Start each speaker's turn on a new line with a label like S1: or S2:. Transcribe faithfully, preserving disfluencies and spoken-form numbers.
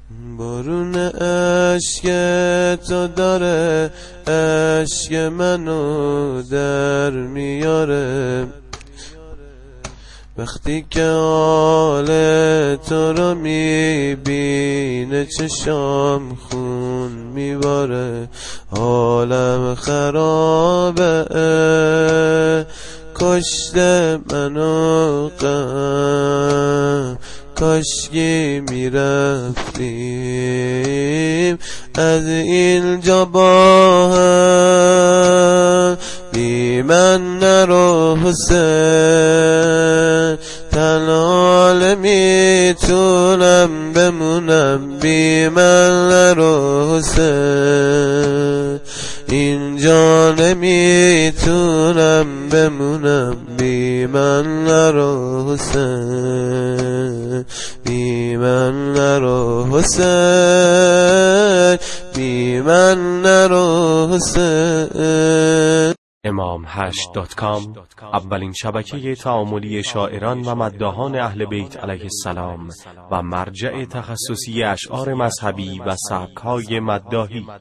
S1: بارون عشق تو داره عشق منو در میاره، وقتی که حال تو رو میبینه چشام خون میباره. حالم خرابه کشته منو غم، کاشکی میرفتیم از اینجا با هم. بی من نرو حسین، تنها نمیتونم بمونم. بی من نرو حسین، اینجا نمیتونم بمونم. بی من نرو حسین، بی من نرو حسین، بی من نرو حسین.
S2: امام هشت دات کام اولین شبکه تعاملی شاعران و مداحان اهل بیت علیه السلام و مرجع تخصصی اشعار مذهبی و سبک‌های مداحی.